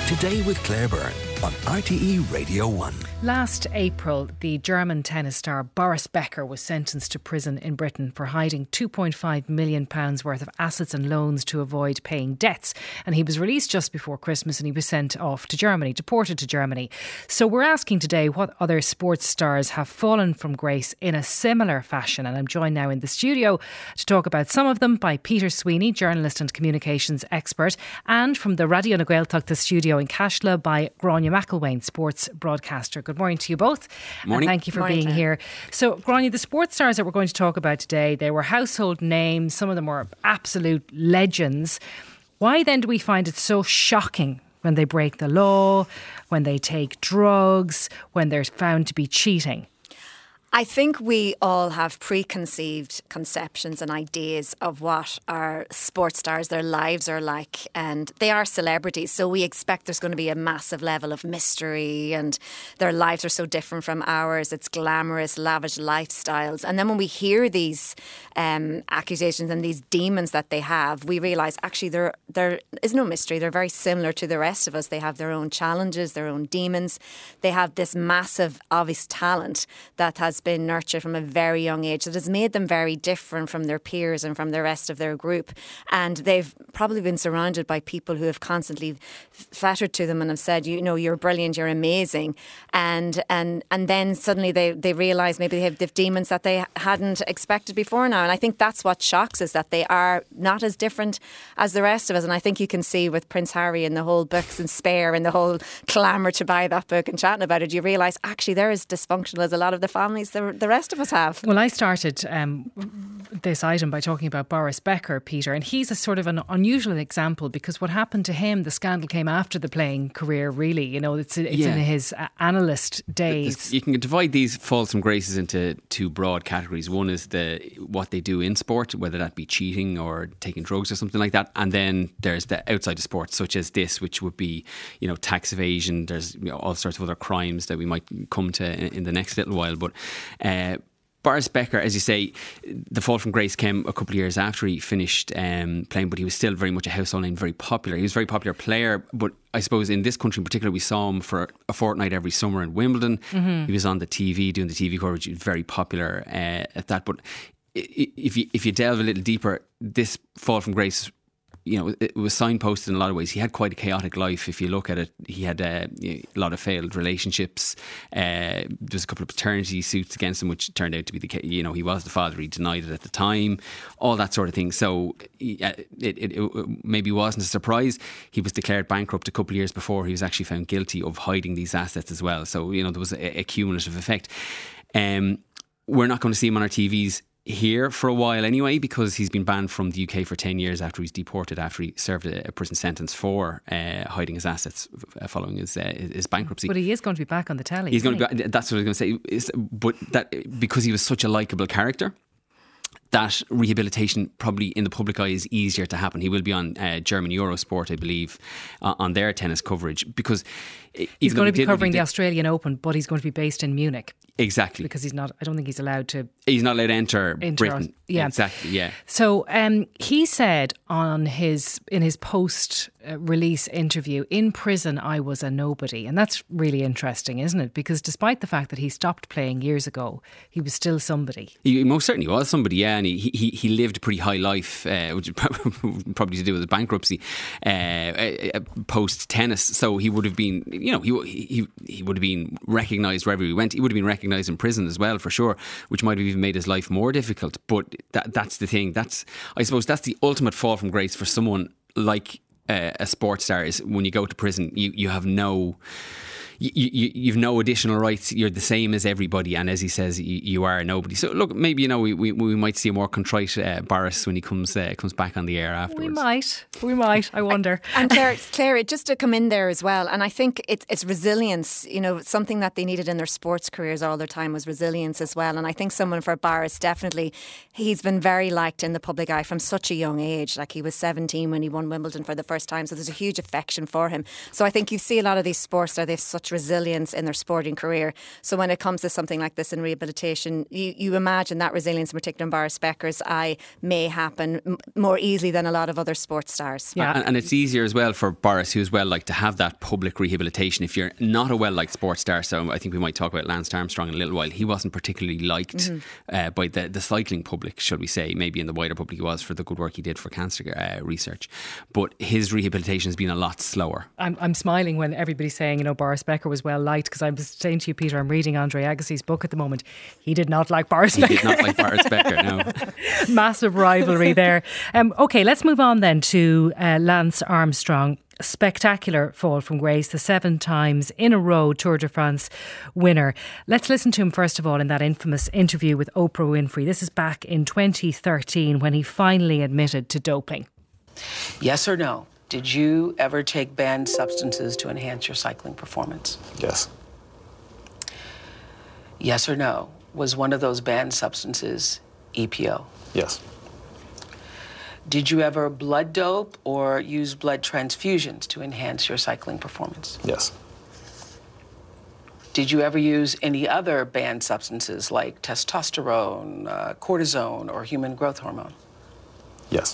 Today with Claire Byrne on RTE Radio 1. Last April, the German tennis star Boris Becker was sentenced to prison in Britain for hiding £2.5 million worth of assets and loans to avoid paying debts. And he was released just before Christmas and he was sent off to Germany, deported to Germany. So we're asking today what other sports stars have fallen from grace in a similar fashion. And I'm joined now in the studio to talk about some of them by Peter Sweeney, journalist and communications expert, and from the Radio na Gaeltachta studio in Cashla by Grania McElwain, sports broadcaster. Good morning to you both. Morning. And thank you for Morning, being Claire. here. So, Grania, the sports stars that we're going to talk about today, they were household names. Some of them were absolute legends. Why then do we find it so shocking when they break the law, when they take drugs, when they're found to be cheating? I think we all have preconceived conceptions and ideas of what our sports stars, their lives are like, and they are celebrities, so we expect there's going to be a massive level of mystery and their lives are so different from ours. It's glamorous, lavish lifestyles. And then when we hear these accusations and these demons that they have, we realise actually there is no mystery. They're very similar to the rest of us. They have their own challenges, their own demons. They have this massive, obvious talent that has been nurtured from a very young age that has made them very different from their peers and from the rest of their group. And they've probably been surrounded by people who have constantly flattered to them and have said, you know, you're brilliant, you're amazing. And then suddenly they realise maybe they have demons that they hadn't expected before now. And I think that's what shocks us, that they are not as different as the rest of us. And I think you can see with Prince Harry and the whole books and spare and the whole clamour to buy that book and chatting about it, you realise actually they're as dysfunctional as a lot of the families the rest of us have. Well, I started this item by talking about Boris Becker, Peter, and he's a sort of an unusual example because what happened to him, the scandal came after the playing career, really. You know, it's in his analyst days. You can divide these falls from graces into two broad categories. One is what they do in sport, whether that be cheating or taking drugs or something like that. And then there's the outside of sport, such as this, which would be, you know, tax evasion. There's all sorts of other crimes that we might come to in the next little while. But Boris Becker, as you say, the fall from grace came a couple of years after he finished playing, but he was still very much a household name, very popular. He was a very popular player, but I suppose in this country in particular, we saw him for a fortnight every summer in Wimbledon. Mm-hmm. He was on the TV, doing the TV coverage. He was very popular at that. But if you delve a little deeper, this fall from grace, you know, it was signposted in a lot of ways. He had quite a chaotic life. If you look at it, he had a lot of failed relationships. There's a couple of paternity suits against him, which turned out to be the case. You know, he was the father. He denied it at the time. All that sort of thing. So it maybe wasn't a surprise. He was declared bankrupt a couple of years before. He was actually found guilty of hiding these assets as well. So, you know, there was a cumulative effect. We're not going to see him on our TVs here for a while anyway, because he's been banned from the UK for 10 years after he's deported, after he served a prison sentence for hiding his assets following his bankruptcy. But he is going to be back on the telly. He's going to be. That's what I was going to say. But that because he was such a likeable character, that rehabilitation probably in the public eye is easier to happen. He will be on German Eurosport, I believe, on their tennis coverage, because he's going to be covering the Australian Open, but he's going to be based in Munich. Exactly. Because I don't think he's allowed to. He's not allowed to enter Britain. Yeah. Exactly, yeah. So he said in his post-release interview, in prison I was a nobody. And that's really interesting, isn't it? Because despite the fact that he stopped playing years ago, he was still somebody. He most certainly was somebody, yeah. And he lived a pretty high life, which is probably to do with his bankruptcy, post-tennis. So he would have been, you know, he would have been recognised wherever he went. He would have been recognised in prison as well, for sure, which might have even made his life more difficult. But that's the thing. I suppose that's the ultimate fall from grace for someone like a sports star, is when you go to prison, you have no... You've no additional rights. You're the same as everybody, and as he says, you are nobody. So look, maybe, you know, we might see a more contrite Boris when he comes back on the air afterwards. We might. I wonder. And Claire, just to come in there as well, and I think it's resilience. You know, something that they needed in their sports careers all their time was resilience as well. And I think someone for Boris, definitely, he's been very liked in the public eye from such a young age. Like, he was 17 when he won Wimbledon for the first time, so there's a huge affection for him. So I think you see a lot of these sports stars, they have such much resilience in their sporting career. So when it comes to something like this in rehabilitation, you imagine that resilience, in particular in Boris Becker's eye, may happen more easily than a lot of other sports stars. Yeah. And it's easier as well for Boris, who's well-liked, to have that public rehabilitation. If you're not a well-liked sports star, so I think we might talk about Lance Armstrong in a little while, he wasn't particularly liked by the cycling public, shall we say. Maybe in the wider public he was, for the good work he did for cancer research. But his rehabilitation has been a lot slower. I'm smiling when everybody's saying, Boris Becker was well liked, because I was saying to you, Peter, I'm reading Andre Agassi's book at the moment. He did not like Boris Becker. He did not like Boris Becker, no. Massive rivalry there. OK, let's move on then to Lance Armstrong. Spectacular fall from grace, the 7 times in a row Tour de France winner. Let's listen to him first of all in that infamous interview with Oprah Winfrey. This is back in 2013 when he finally admitted to doping. Yes or no? Did you ever take banned substances to enhance your cycling performance? Yes. Yes or no? Was one of those banned substances EPO? Yes. Did you ever blood dope or use blood transfusions to enhance your cycling performance? Yes. Did you ever use any other banned substances like testosterone, cortisone, or human growth hormone? Yes.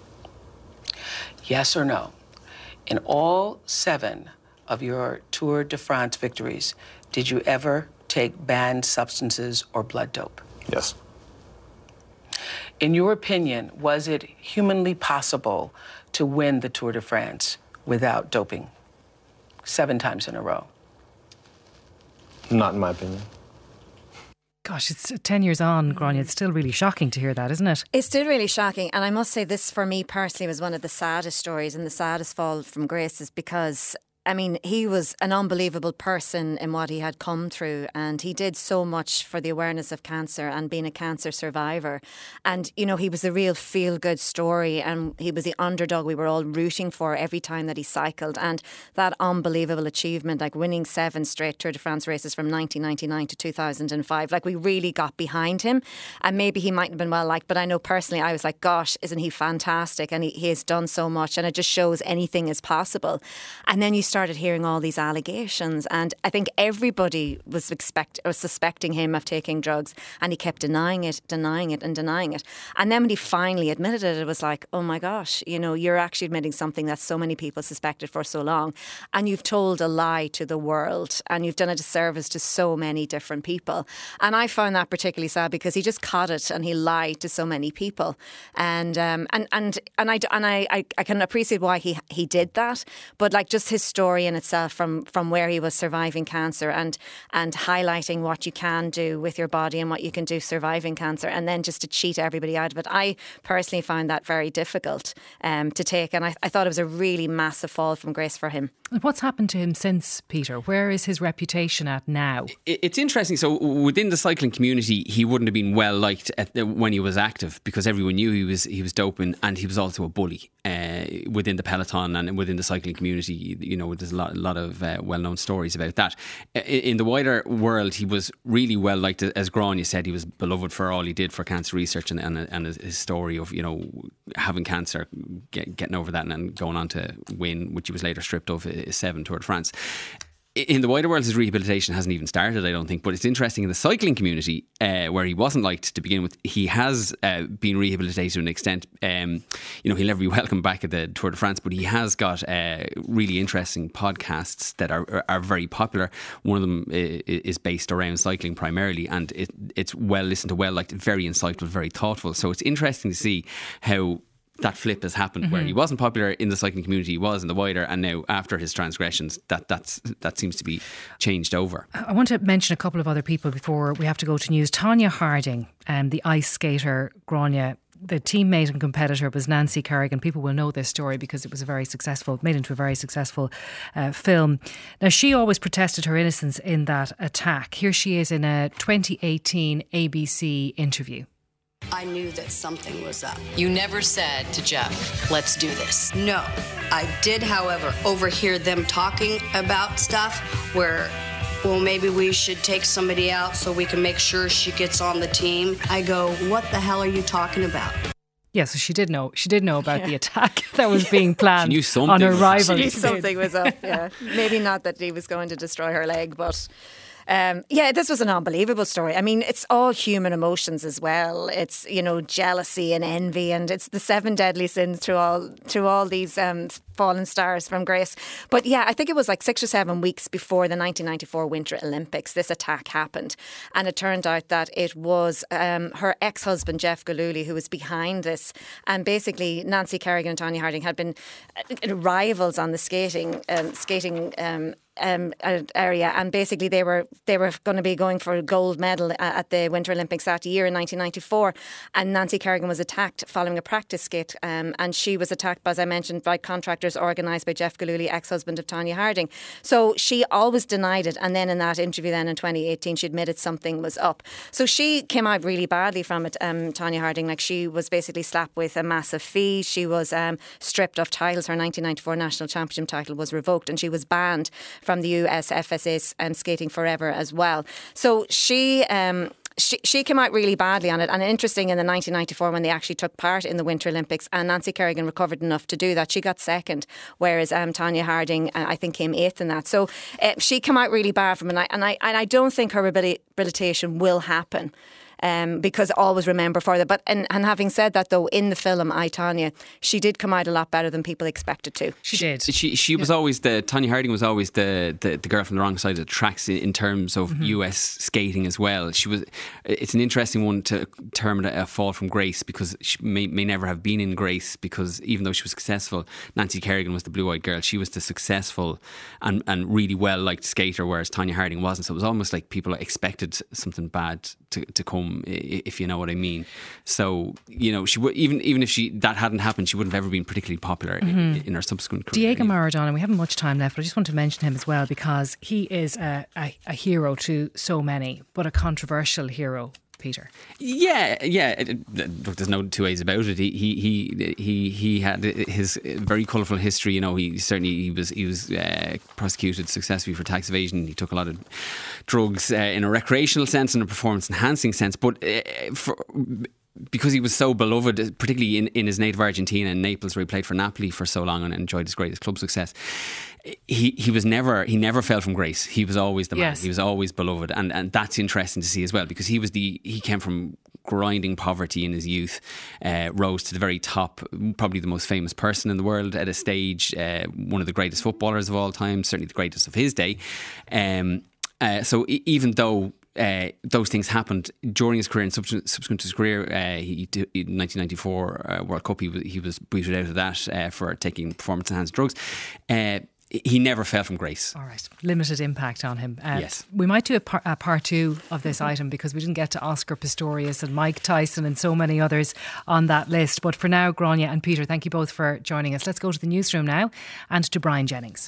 Yes or no? In all 7 of your Tour de France victories, did you ever take banned substances or blood dope? Yes. In your opinion, was it humanly possible to win the Tour de France without doping 7 times in a row? Not in my opinion. Gosh, it's 10 years on, Gráinne. It's still really shocking to hear that, isn't it? It's still really shocking. And I must say this, for me personally, was one of the saddest stories and the saddest fall from grace, is because he was an unbelievable person in what he had come through, and he did so much for the awareness of cancer and being a cancer survivor. And, he was a real feel-good story, and he was the underdog we were all rooting for every time that he cycled. And that unbelievable achievement, like winning 7 straight Tour de France races from 1999 to 2005, like we really got behind him. And maybe he mightn't have been well liked, but I know personally I was like, gosh, isn't he fantastic? And he has done so much, and it just shows anything is possible. And then you started hearing all these allegations, and I think everybody was suspecting him of taking drugs, and he kept denying it. And then when he finally admitted it was like, oh my gosh, you're actually admitting something that so many people suspected for so long, and you've told a lie to the world, and you've done a disservice to so many different people. And I found that particularly sad, because he just caught it and he lied to so many people, and I can appreciate why he did that, but like just his story in itself from where he was surviving cancer and highlighting what you can do with your body and what you can do surviving cancer, and then just to cheat everybody out of it. I personally found that very difficult to take, and I thought it was a really massive fall from grace for him. What's happened to him since, Peter? Where is his reputation at now? It's interesting. So within the cycling community, he wouldn't have been well liked when he was active, because everyone knew he was doping, and he was also a bully within the peloton and within the cycling community. There's a lot of well-known stories about that. In the wider world, he was really well liked. As Gráinne said, he was beloved for all he did for cancer research and his story of having cancer, getting over that, and then going on to win, which he was later stripped of, 7 Tour de France. In the wider world, his rehabilitation hasn't even started, I don't think. But it's interesting in the cycling community, where he wasn't liked to begin with, he has been rehabilitated to an extent. He'll never be welcome back at the Tour de France, but he has got really interesting podcasts that are very popular. One of them is based around cycling primarily, and it's well listened to, well liked, very insightful, very thoughtful. So it's interesting to see how that flip has happened, where he wasn't popular in the cycling community, he was in the wider, and now after his transgressions that seems to be changed over. I want to mention a couple of other people before we have to go to news. Tonya Harding, the ice skater, Gráinne. The teammate and competitor was Nancy Kerrigan. People will know this story because it was made into a very successful film. Now, she always protested her innocence in that attack. Here she is in a 2018 ABC interview. I knew that something was up. You never said to Jeff, let's do this. No. I did, however, overhear them talking about stuff where, well, maybe we should take somebody out so we can make sure she gets on the team. I go, what the hell are you talking about? Yeah, so she did know about the attack that was being planned She knew something on her was rival. She knew something was up, yeah. Maybe not that he was going to destroy her leg, but this was an unbelievable story. I mean, it's all human emotions as well. It's, jealousy and envy, and it's the 7 deadly sins through all these fallen stars from grace. But yeah, I think it was like 6 or 7 weeks before the 1994 Winter Olympics, this attack happened. And it turned out that it was her ex-husband, Jeff Gillooly, who was behind this. And basically, Nancy Kerrigan and Tonya Harding had been rivals on the skating area, and basically they were going to be going for a gold medal at the Winter Olympics that year in 1994, and Nancy Kerrigan was attacked following a practice skate, and she was attacked, as I mentioned, by contractors organised by Jeff Gillooly, ex-husband of Tonya Harding. So she always denied it, and then in that interview then in 2018 she admitted something was up. So she came out really badly from it, Tonya Harding. Like, she was basically slapped with a massive fee. She was stripped of titles. Her 1994 national championship title was revoked, and she was banned from the US FSA skating forever as well. So she came out really badly on it. And interesting, in the 1994 when they actually took part in the Winter Olympics, and Nancy Kerrigan recovered enough to do that, she got second, whereas Tonya Harding I think came 8th in that. So she came out really bad from it, and I don't think her rehabilitation will happen. Because always remember further. But and having said that, though, in the film I, Tonya, she did come out a lot better than people expected to. She did. She was always Tonya Harding was always the girl from the wrong side of the tracks in terms of US skating as well. It's an interesting one to term it a fall from grace, because she may never have been in grace, because even though she was successful, Nancy Kerrigan was the blue-eyed girl. She was the successful and really well-liked skater, whereas Tonya Harding wasn't. So it was almost like people expected something bad to come, if you know what I mean. So, she would, even if that hadn't happened, she wouldn't have ever been particularly popular in her subsequent career. Diego Maradona, we haven't much time left, but I just want to mention him as well, because he is a hero to so many, but a controversial hero. Peter. Yeah. Look, there's no two ways about it. He had his very colourful history. He was prosecuted successfully for tax evasion. He took a lot of drugs in a recreational sense and a performance enhancing sense, but because he was so beloved, particularly in his native Argentina and Naples, where he played for Napoli for so long and enjoyed his greatest club success, he never fell from grace. He was always the man. Yes. He was always beloved, and that's interesting to see as well, because he came from grinding poverty in his youth, rose to the very top, probably the most famous person in the world at a stage, one of the greatest footballers of all time, certainly the greatest of his day. So even though those things happened during his career and subsequent to his career, in 1994 World Cup, he was booted out of that for taking performance enhanced drugs. He never fell from grace. All right. Limited impact on him. Yes. We might do a part 2 of this item, because we didn't get to Oscar Pistorius and Mike Tyson and so many others on that list. But for now, Gráinne and Peter, thank you both for joining us. Let's go to the newsroom now and to Brian Jennings.